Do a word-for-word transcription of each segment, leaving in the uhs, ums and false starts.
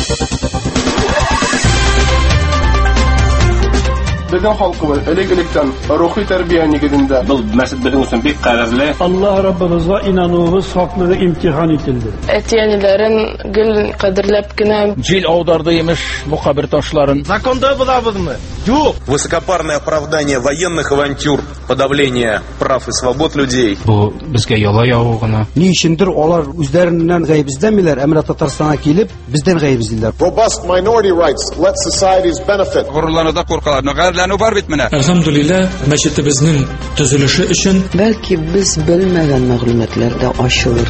Безнең халкыбыз элек-электән рухи тәрбия нигезендә. Бу мәсҗид безнең өчен бик кадерле. Аллаһ Раббыбызга инануыбыз хаклыгы имтихан ителде. Әтиянеләрен гел кадерләп кенә җил аударды имеш бу кабер ташларын. Законда булабызмы? Юк. Высокопарное оправдание военных авантюр, подавление прав и свобод людей. Бу безгә яла яву гына. Ни өчендер алар үзләреннән гаеп эзләмиләр, әмма Татарстанга килеп, бездән гаеп эзлиләр. Robust minority rights let societies benefit. Горурлануда куркалар, нәгәрләнү бар бит менә. Әлхәмдүлилләh, мәчетебезнең төзелеше өчен бәлки без белмәгән мәгълүматлар да ачылыр.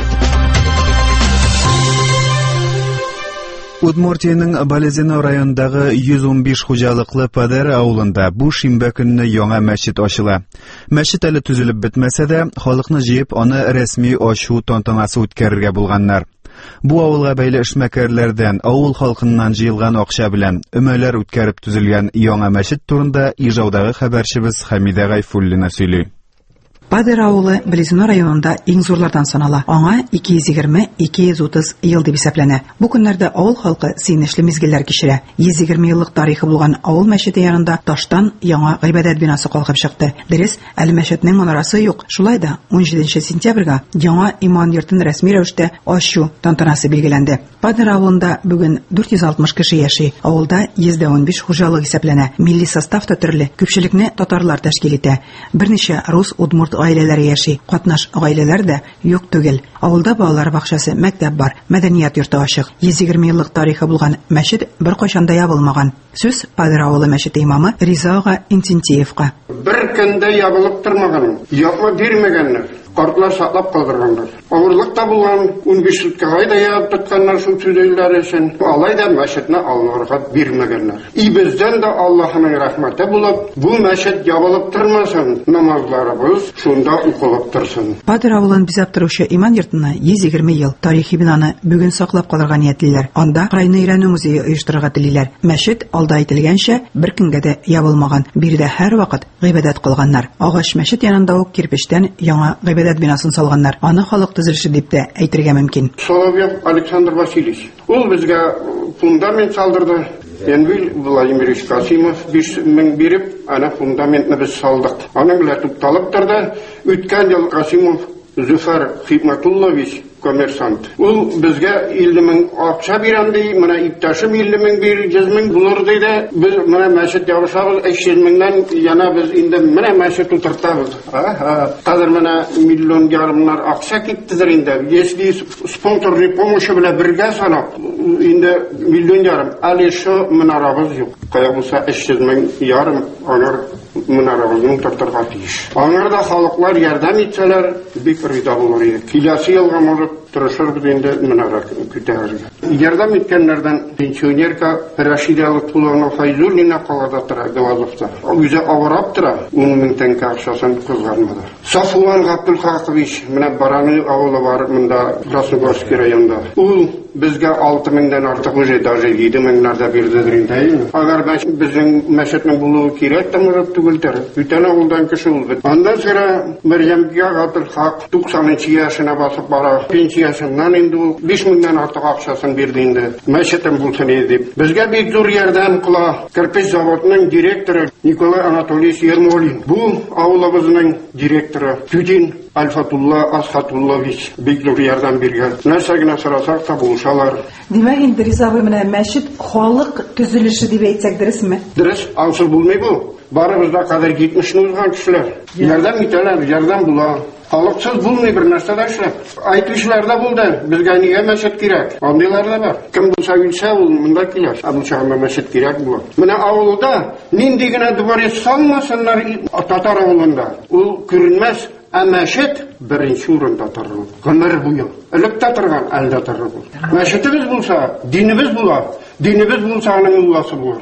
Удмуртиянең Болезино районындагы йөз унбиш хуҗалыклы Падер авылында бу шимбә көнне яңа мәчет ачыла. Мәчет әле төзелеп бетмәсә дә, халыкны җыеп аны рәсми ачу тантанасы үткәрергә булганнар. Бу авылга бәйле эшмәкәрләрдән, авыл халкыннан җыелган акча белән өмәләр үткәреп төзелгән яңа мәчет турында Ижаудагы хәбәрчебез Хәмидә Гайфуллина сөйли. Падер авылы Болезино районында иң зурлардан санала. Аңа ике йөз егерме - ике йөз утыз ел дип исәпләнә. Бу көннәрдә авыл халкы сөенечле мизгелләр кичерә. йөз егерме еллык тарихы булган авыл мәчете янында таштан яңа гыйбадәт бинасы калкып чыкты. Дөрес, әле мәчетнең манарасы юк. Шулай да он җиденче сентябрьгә яңа иман йортын рәсми рәвештә ачу тантанасы билгеләнде. Падер авылында бүген дүрт йөз алтмыш кеше яши. Авылда йөз унбиш хуҗалык исәпләнә. Милли состав та төрле. Күпчелекне татарлар тәшкил итә. Берничә рус удмурт гаиләләре яши. Катнаш гаиләләр дә юк түгел. Авылда балалар бакчасы, мәктәп бар, мәдәният йорты ачык. йөз егерме еллык тарихы булган мәчет беркайчан да ябылмаган. Сүз Падер авылы мәчете имамы Риза ага Интинтиевка. Бер көндә ябылып тормаган. Япма бирмәгәннәр. Картлар саклап калдырганнар. Авырлыкта булган унбиш суткага да ябып тотканнар шул сүзләр өчен. Алай да мәчетне алырга бирмәгәннәр. И бездән дә Аллаһның рәхмәте булып, бу мәчет ябылып тормасын, намазларыбыз шунда укылып торсын. Падер авылын бизәп торучы иман йортына йөз егерме ел тарихи бинаны бүген саклап калырга ниятлиләр. Анда Крайны өйрәнү музее оештырырга телиләр. Мәчет алда әйтелгәнчә бер көнгә дә ябылмаган. Биредә һәр вакыт гыйбадәт кылганнар. Агач мәчет янында ук кирпечтән яңа гыйбадәт бинасын салганнар. Аны халык төзелеше дип тә әйтергә мөмкин. Соловьев Александр Васильевич. Ул безгә фундамент салдырды. Энвил Владимирович Касимов биш мең биреп, ана фундаментны без салдык. Аның белән тукталып торды. Үткән ел Касимов Зөфәр Хикмәтуллович коммерсант. Ул безгә илле мең акча бирәм ди, менә иптәшем илле мең бир, йөз мең булыр диде. Без менә мәчет ябышабыз, өч йөз меңнән яна без инде менә мәчет утыртабыз. Аха, хәзер менә миллион ярымнар акча киттедер инде. Если спонсорный помощь белән бергә санап, инде миллион ярым. Әле шу менарабыз юк. Кая булса өч йөз мең ярым аңар менарабызны тартырга тиеш. Аңарда халыклар ярдәм итсәләр, бик риза булыр иде. Киләсе елга может тырышырбыз инде менара күтәрергә. Ярдәм иткәннәрдән пенсионерка Рашида Лутфуловна Файзуллина калада тора Глазовта. Үзе авырап тора, ун мең тәңкә акчасын кызганмады. Сафуан Габдулхакович менә Бараны авылы бар монда Красногорский районында. Ул безгә алты меңдән артык уже даже җиде меңнәрдә бирдедер инде. Агар безнең мәчетнең булуы кирәк тәмәгать түгелдер. Бүтән авылдан кеше ул бит. Андан соң Мәрҗәмгә Габдулхак туксанынчы яшенә басып бара. Пенсиясыннан инде ул биш меңнән артык акчасын бирде инде. Мәчетем булсын дип. Безгә бик зур ярдәм кыла кирпеч заводының директоры Николай Анатольевич Ермолин. Бу авылыбызның директоры Тюдин Альфатулла Асхатуллович бик зур ярдәм биргән. Нәрсә генә сорасак та булышалар. Димәк, инде ризабы менә мәчет халык төзелеше дип әйтсәк дөресме? Дөрес, аңсыз булмый бу. Барыбызда кадәр җитмешне узган кешеләр. Ярдәм итәләр, ярдәм була. Халыксыз булмый бер нәрсә дә эшләп. Әйтүчләрдә булды. Безгә нигә мәчет кирәк? Андыйлар да бар. Кем булса үлсә ул монда килә. Абу чагында мәчет кирәк була. Менә авылда нинди генә дворец салмасыннар татар авылында. Ул күренмәс. Ә мәчет беренче урында торыр. Гомер буе. Электә торган, әлдә торыр. Мәчетебез булса, динебез була. Динебез булса, аның мулласы булыр.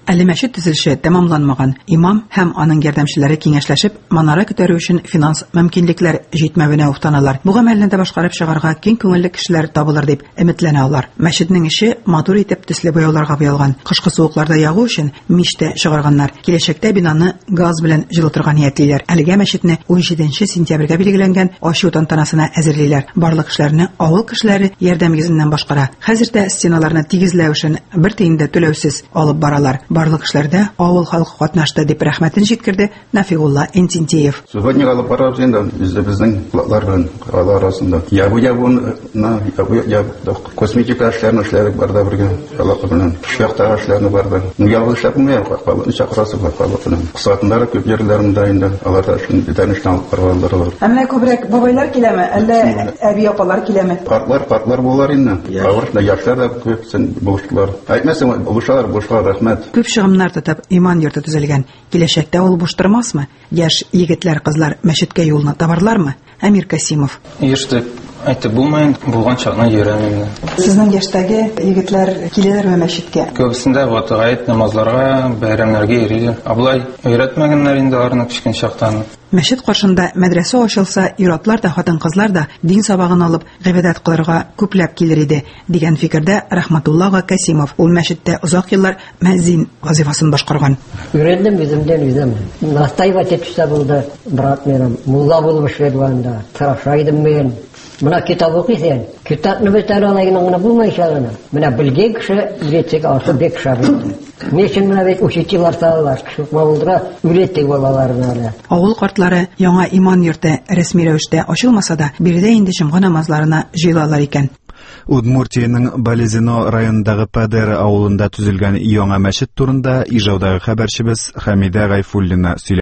Әле мәчет төзелеше тәмамланмаган. Имам һәм аның ярдәмчеләре киңәшләшеп, манара күтәрү өчен финанс мөмкинлекләр җитмәвенә уфтаналар. Бу гамәлне дә башкарып чыгарга киң күңелле кешеләр табылыр дип өметләнә алар. Мәчетнең ише матур итеп төсле бояуларга буялган. Кышкы суыкларда ягу өчен мичтә чыгарганнар. Киләчәктә бинаны газ белән җылытырга ниятлиләр. Әлегә мәчетне он җиденче сентябрьгә билгеләнгән ачу тантанасына әзерлиләр. Барлык эшләрне авыл кешеләре ярдәм башкара. Хәзердә стеналарны тигезләү өчен бер тиен дә түләүсез алып баралар. Барлык эшләрдә авыл халкы катнашты дип рәхмәтен җиткерде Нафигулла Энтинтеев. Сегодня алып барабыз инде безнең платлар белән арасында. Я бу я бу на я косметика эшләрне эшләр барда бергә халкы белән. Шуякта эшләрне барды. Ну ялгыз эшләпме, халыкны чакырасы бар халкы белән. Кысатында күп җирләрендә инде аларда шуны битәнештән алып барганнар. Әмма күбрәк бабайлар киләме, әллә әби апалар киләме? Картлар, картлар булар инде. Авырда яшьләр дә күпсен булыштылар. Әйтмәсәм, булышалар, булышалар, рәхмәт. Күп чыгымнар тотып иман йорты төзелгән. Киләчәктә ул буш тормасмы? Яшь егетләр, кызлар мәчеткә юлны табарлармы? Әмир Касимов. Яшьтә әйтеп булмый, булган чакны йөрәм. Сезнең яшьтәге егетләр киләләрме мәчеткә? Күбесендә ватыгайт намазларга, бәйрәмнәргә йөриләр. Аблай өйрәтмәгәннәр инде аларны кичкән чактан. Мәчет каршында мәдрәсә ачылса, ир-атлар да, хатын-кызлар да дин сабагын алып гыйбадәт кылырга күпләп килер иде, дигән фикердә Рахматулла Касимов. Ул мәчеттә озак еллар мөәззин вазифасын башкарган. Өйрәндем үземдән үзем. Настаивать итүче булды, брат менем. Мулла булып эшләдем анда. Тырышайдым мен. Менә китап укыйсың. Китапны бетәр алайгын булмай шагына. Менә белгән кеше үретсек арты бек шагына. Мешен менә бит учителлар сайлар, шулмалдыра үретте балаларына. Авыл картлары яңа иман йорты рәсми рәвештә ачылмаса да, биредә инде җомга намазларына җыелалар икән. Удмуртияның Болезино районындагы Падера авылында төзелгән яңа мәчет турында Ижаудагы хәбәрчебез Хәмидә Гайфуллина сөйләде.